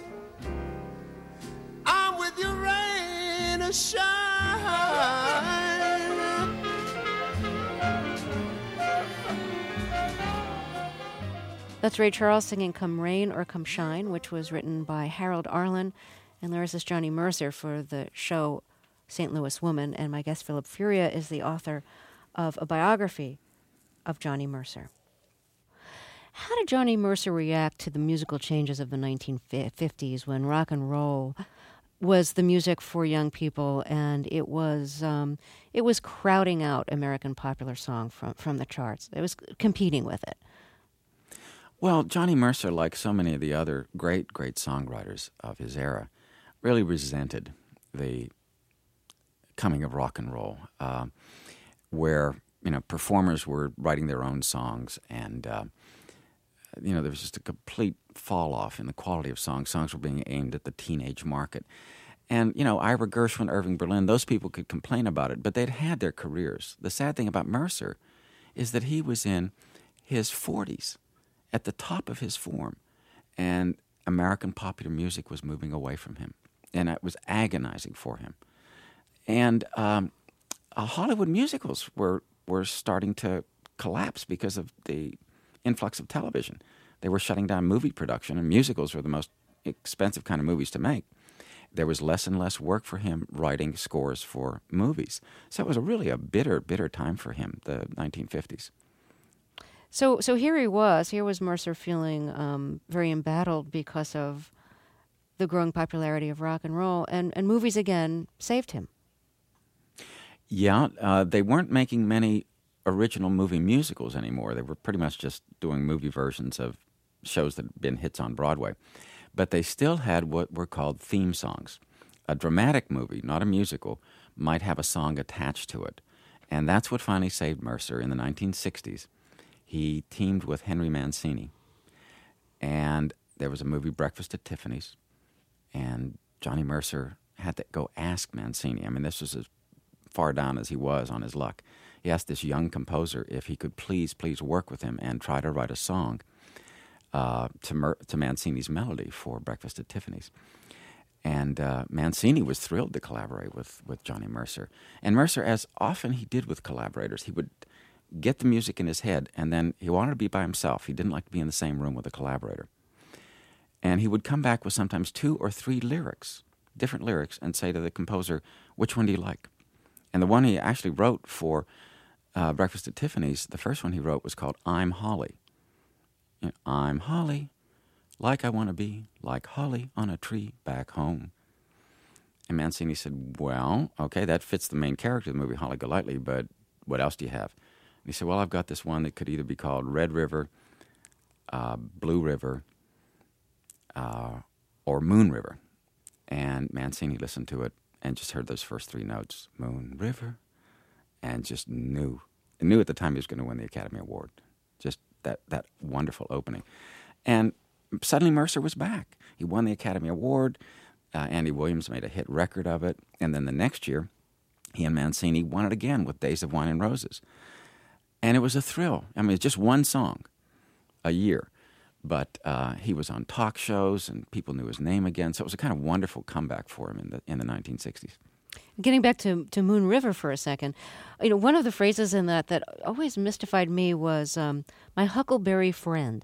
I'm with you rain or shine. That's Ray Charles singing Come Rain or Come Shine, which was written by Harold Arlen and lyricist Johnny Mercer for the show Saint Louis Woman. And my guest, Philip Furia, is the author of a biography of Johnny Mercer. How did Johnny Mercer react to the musical changes of the nineteen fifties when rock and roll was the music for young people and it was um, it was crowding out American popular song from, from the charts? It was competing with it. Well, Johnny Mercer, like so many of the other great, great songwriters of his era, really resented the coming of rock and roll, uh, where, you know, performers were writing their own songs and, uh, you know, there was just a complete fall-off in the quality of songs. Songs were being aimed at the teenage market. And, you know, Ira Gershwin, Irving Berlin, those people could complain about it, but they'd had their careers. The sad thing about Mercer is that he was in his forties, at the top of his form, and American popular music was moving away from him, and it was agonizing for him. And um, uh, Hollywood musicals were were starting to collapse because of the influx of television. They were shutting down movie production, and musicals were the most expensive kind of movies to make. There was less and less work for him writing scores for movies. So it was a really a bitter, bitter time for him, the nineteen fifties. So so here he was. Here was Mercer feeling um, very embattled because of the growing popularity of rock and roll, and, and movies again saved him. Yeah, uh, they weren't making many original movie musicals anymore. They were pretty much just doing movie versions of shows that had been hits on Broadway. But they still had what were called theme songs. A dramatic movie, not a musical, might have a song attached to it. And that's what finally saved Mercer in the nineteen sixties. he teamed with Henry Mancini. And there was a movie, Breakfast at Tiffany's, and Johnny Mercer had to go ask Mancini. I mean, this was as far down as he was on his luck. He asked this young composer if he could please, please work with him and try to write a song uh, to, Mer- to Mancini's melody for Breakfast at Tiffany's. And uh, Mancini was thrilled to collaborate with, with Johnny Mercer. And Mercer, as often he did with collaborators, he would get the music in his head, and then he wanted to be by himself. He didn't like to be in the same room with a collaborator. And he would come back with sometimes two or three lyrics, different lyrics, and say to the composer, which one do you like? And the one he actually wrote for uh, Breakfast at Tiffany's, the first one he wrote was called I'm Holly. You know, I'm Holly, like I want to be, like holly on a tree back home. And Mancini said, well, okay, that fits the main character of the movie, Holly Golightly, but what else do you have? And he said, well, I've got this one that could either be called Red River, uh, Blue River, uh, or Moon River. And Mancini listened to it and just heard those first three notes, Moon River, and just knew. And knew at the time he was going to win the Academy Award. Just that, that wonderful opening. And suddenly Mercer was back. He won the Academy Award. Uh, Andy Williams made a hit record of it. And then the next year, he and Mancini won it again with Days of Wine and Roses. And it was a thrill. I mean, it's just one song a year. But uh, he was on talk shows, and people knew his name again. So it was a kind of wonderful comeback for him in the in the nineteen sixties. Getting back to, to Moon River for a second, you know, one of the phrases in that that always mystified me was um, "my huckleberry friend."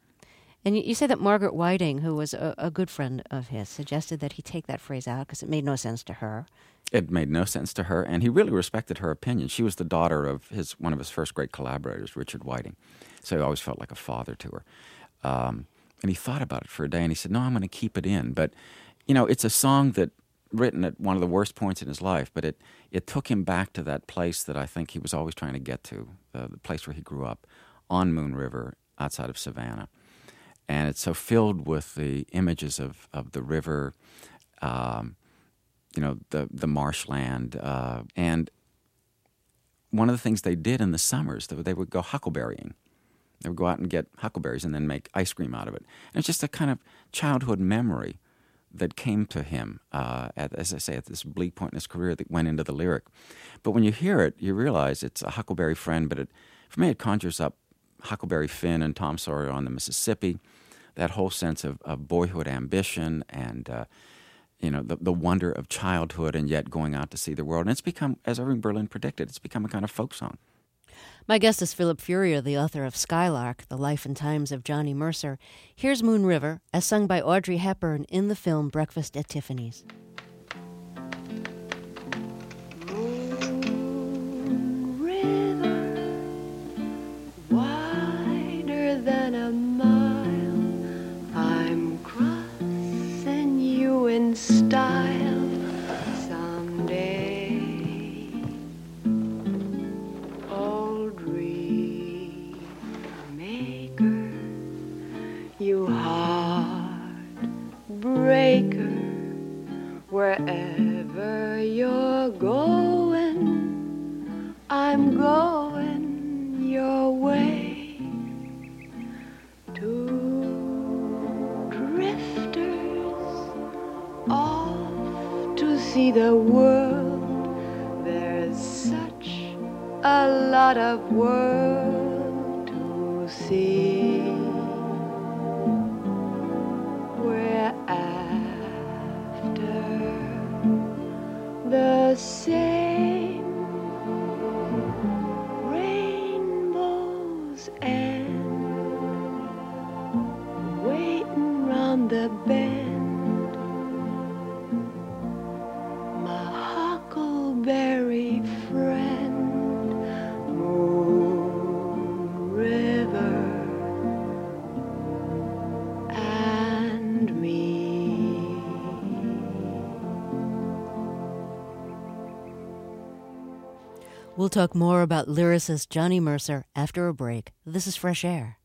And you, you say that Margaret Whiting, who was a, a good friend of his, suggested that he take that phrase out because it made no sense to her. It made no sense to her, and he really respected her opinion. She was the daughter of his one of his first great collaborators, Richard Whiting, so he always felt like a father to her. Um, and he thought about it for a day, and he said, no, I'm going to keep it in. But, you know, it's a song that written at one of the worst points in his life, but it, it took him back to that place that I think he was always trying to get to, uh, the place where he grew up, on Moon River, outside of Savannah. And it's so filled with the images of, of the river, um, you know, the, the marshland. Uh, and one of the things they did in the summers, they would go huckleberrying. They would go out and get huckleberries and then make ice cream out of it. And it's just a kind of childhood memory that came to him, uh, at, as I say, at this bleak point in his career that went into the lyric. But when you hear it, you realize it's a huckleberry friend, but it, for me it conjures up Huckleberry Finn and Tom Sawyer on the Mississippi, that whole sense of, of boyhood ambition and, uh, you know, the, the wonder of childhood and yet going out to see the world. And it's become, as Irving Berlin predicted, it's become a kind of folk song. My guest is Philip Furrier, the author of Skylark, The Life and Times of Johnny Mercer. Here's Moon River, as sung by Audrey Hepburn in the film Breakfast at Tiffany's. Moon River, wider than a mile, I'm crossing you in style someday. You heartbreaker, wherever you're going, I'm going your way. Two drifters off to see the world. There's such a lot of world to see. The same rainbows end, waiting round the bend. My huckleberry friend, Moon River, and me. We'll talk more about lyricist Johnny Mercer after a break. This is Fresh Air.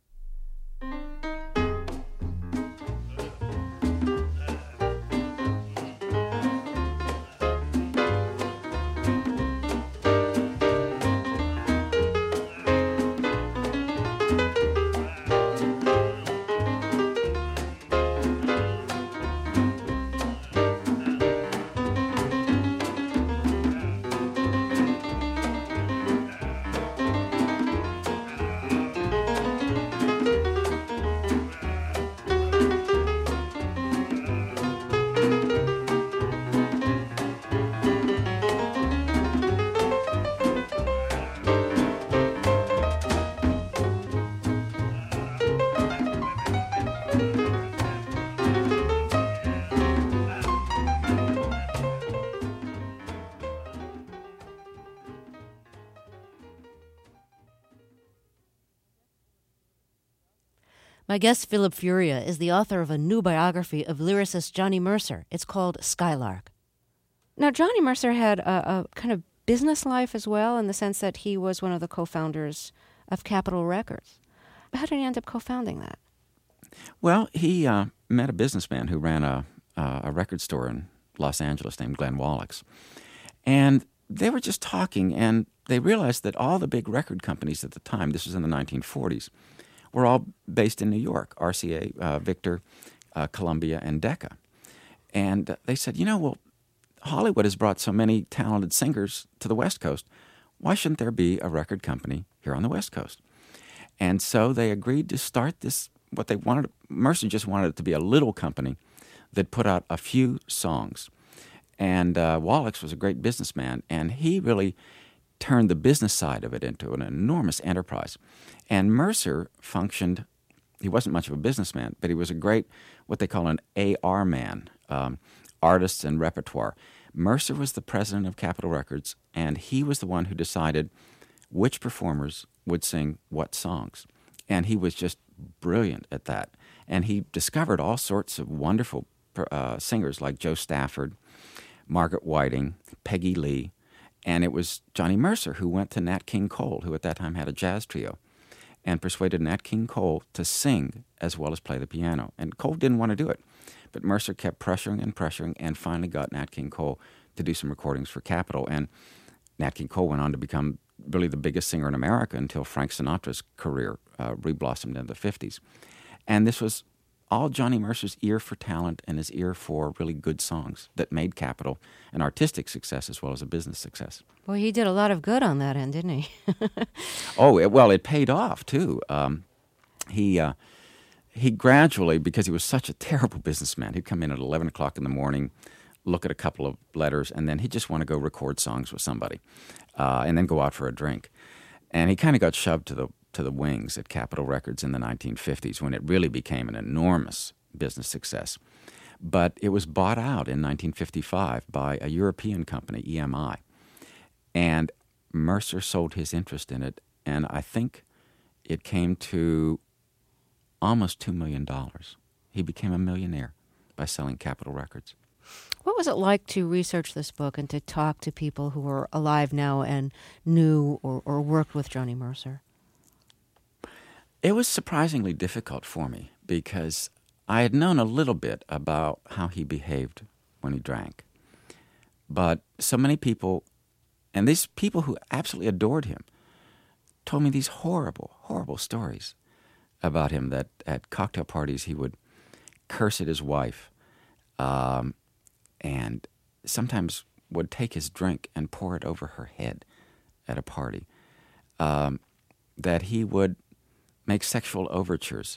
My guest, Philip Furia, is the author of a new biography of lyricist Johnny Mercer. It's called Skylark. Now, Johnny Mercer had a, a kind of business life as well, in the sense that he was one of the co-founders of Capitol Records. How did he end up co-founding that? Well, he uh, met a businessman who ran a, uh, a record store in Los Angeles named Glenn Wallachs. And they were just talking, and they realized that all the big record companies at the time, this was in the nineteen forties, were all based in New York, R C A, uh, Victor, uh, Columbia, and Decca. And they said, you know, well, Hollywood has brought so many talented singers to the West Coast. Why shouldn't there be a record company here on the West Coast? And so they agreed to start this, what they wanted. Mercer just wanted it to be a little company that put out a few songs. And uh, Wallachs was a great businessman, and he really turned the business side of it into an enormous enterprise. And Mercer functioned, he wasn't much of a businessman, but he was a great, what they call an A R man, um, artists and repertoire. Mercer was the president of Capitol Records, and he was the one who decided which performers would sing what songs. And he was just brilliant at that. And he discovered all sorts of wonderful uh, singers like Joe Stafford, Margaret Whiting, Peggy Lee, and it was Johnny Mercer who went to Nat King Cole, who at that time had a jazz trio, and persuaded Nat King Cole to sing as well as play the piano. And Cole didn't want to do it, but Mercer kept pressuring and pressuring and finally got Nat King Cole to do some recordings for Capitol. And Nat King Cole went on to become really the biggest singer in America until Frank Sinatra's career uh, reblossomed in the fifties. And this was all Johnny Mercer's ear for talent and his ear for really good songs that made Capitol an artistic success as well as a business success. Well, he did a lot of good on that end, didn't he? oh, it, well, it paid off, too. Um, he uh, he gradually, because he was such a terrible businessman, he'd come in at eleven o'clock in the morning, look at a couple of letters, and then he'd just want to go record songs with somebody uh, and then go out for a drink. And he kind of got shoved to the to the wings at Capitol Records in the nineteen fifties when it really became an enormous business success. But it was bought out in nineteen fifty-five by a European company, E M I. And Mercer sold his interest in it, and I think it came to almost two million dollars. He became a millionaire by selling Capitol Records. What was it like to research this book and to talk to people who are alive now and knew or, or worked with Johnny Mercer? It was surprisingly difficult for me because I had known a little bit about how he behaved when he drank. But so many people, and these people who absolutely adored him, told me these horrible, horrible stories about him, that at cocktail parties he would curse at his wife um, and sometimes would take his drink and pour it over her head at a party, um, that he would make sexual overtures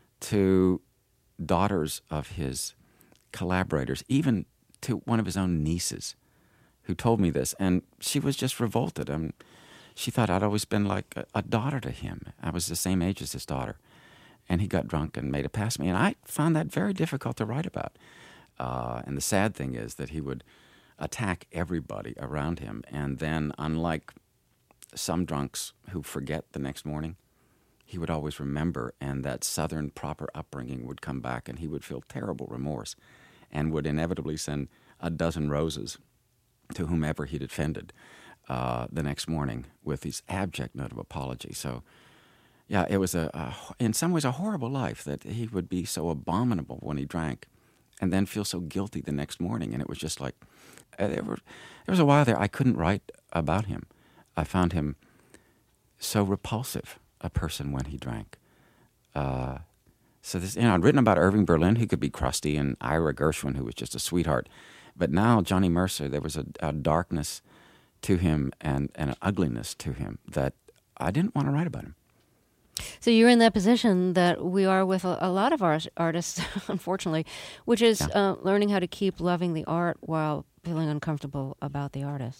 to daughters of his collaborators, even to one of his own nieces, who told me this. And she was just revolted. I mean, she thought I'd always been like a, a daughter to him. I was the same age as his daughter. And he got drunk and made a pass at me. And I found that very difficult to write about. Uh, and the sad thing is that he would attack everybody around him. And then, unlike some drunks who forget the next morning, he would always remember, and that Southern proper upbringing would come back, and he would feel terrible remorse and would inevitably send a dozen roses to whomever he'd offended uh, the next morning with this abject note of apology. So, yeah, it was, a, a in some ways, a horrible life that he would be so abominable when he drank and then feel so guilty the next morning. And it was just like, uh, there, were, there was a while there I couldn't write about him. I found him so repulsive a person when he drank. Uh, so this, you know, I'd written about Irving Berlin, who could be crusty, and Ira Gershwin, who was just a sweetheart. But now Johnny Mercer, there was a, a darkness to him and, and an ugliness to him that I didn't want to write about him. So you're in that position that we are with a, a lot of our artists, unfortunately, which is yeah. uh, learning how to keep loving the art while feeling uncomfortable about the artist.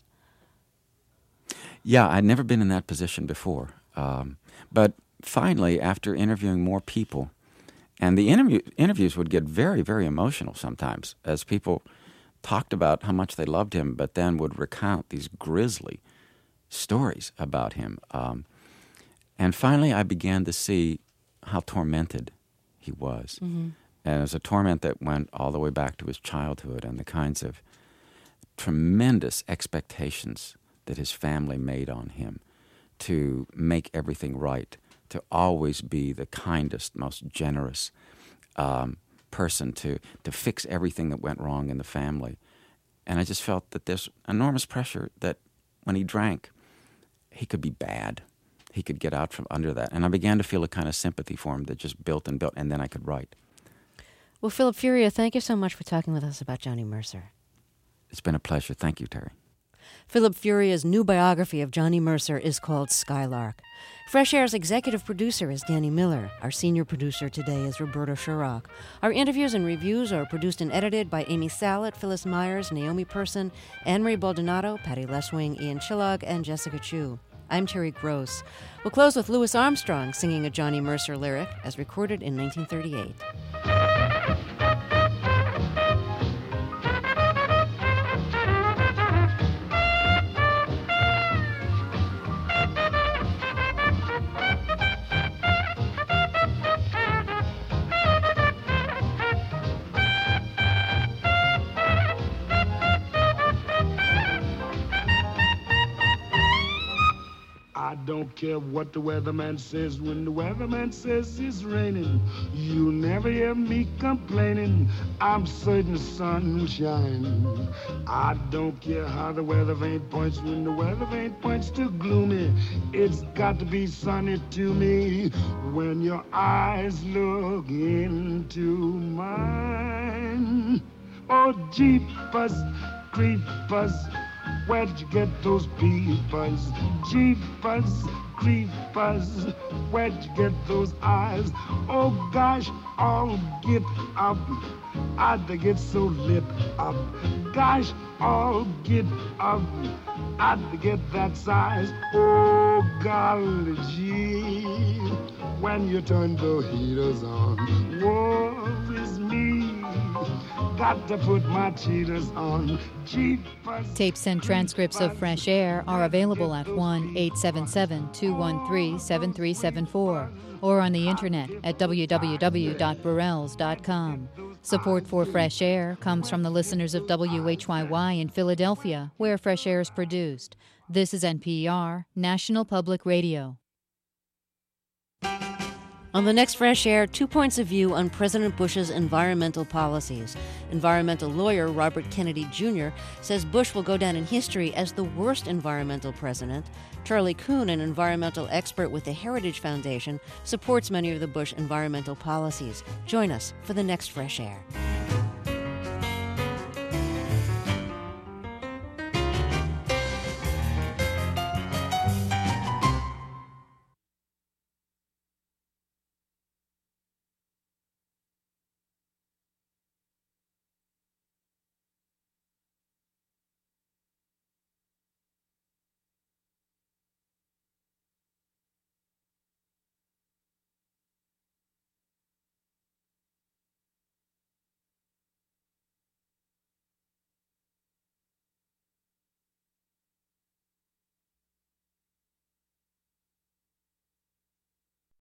Yeah, I'd never been in that position before. Um, but finally, after interviewing more people, and the interview, interviews would get very, very emotional sometimes as people talked about how much they loved him, but then would recount these grisly stories about him. Um, and finally, I began to see how tormented he was. Mm-hmm. And it was a torment that went all the way back to his childhood and the kinds of tremendous expectations that his family made on him to make everything right, to always be the kindest, most generous um, person, to, to fix everything that went wrong in the family. And I just felt that there's enormous pressure that when he drank, he could be bad. He could get out from under that. And I began to feel a kind of sympathy for him that just built and built, and then I could write. Well, Philip Furia, thank you so much for talking with us about Johnny Mercer. It's been a pleasure. Thank you, Terry. Philip Furia's new biography of Johnny Mercer is called Skylark. Fresh Air's executive producer is Danny Miller. Our senior producer today is Roberta Shurrock. Our interviews and reviews are produced and edited by Amy Salit, Phyllis Myers, Naomi Person, Anne-Marie Baldonado, Patty Leswing, Ian Chillog, and Jessica Chu. I'm Terry Gross. We'll close with Louis Armstrong singing a Johnny Mercer lyric as recorded in nineteen thirty-eight. I don't care what the weatherman says. When the weatherman says it's raining, you'll never hear me complaining. I'm certain the sun will shine. I don't care how the weather vane points. When the weather vane points to gloomy, it's got to be sunny to me. When your eyes look into mine, oh jeepers creepers, where'd you get those peepers? Jeepers, creepers, where'd you get those eyes? Oh gosh, I'll get up. I'd get so lit up. Gosh, I'll get up. I'd get that size. Oh golly gee, when you turn the heaters on, woe is me. Got to put my cheaters on. Jeepers. Tapes and transcripts of Fresh Air are available at one eight seven seven, two one three, seven three seven four or on the internet at w w w dot burrells dot com. Support for Fresh Air comes from the listeners of W H Y Y in Philadelphia, where Fresh Air is produced. This is N P R, National Public Radio. On the next Fresh Air, two points of view on President Bush's environmental policies. Environmental lawyer Robert Kennedy Junior says Bush will go down in history as the worst environmental president. Charlie Kuhn, an environmental expert with the Heritage Foundation, supports many of the Bush environmental policies. Join us for the next Fresh Air.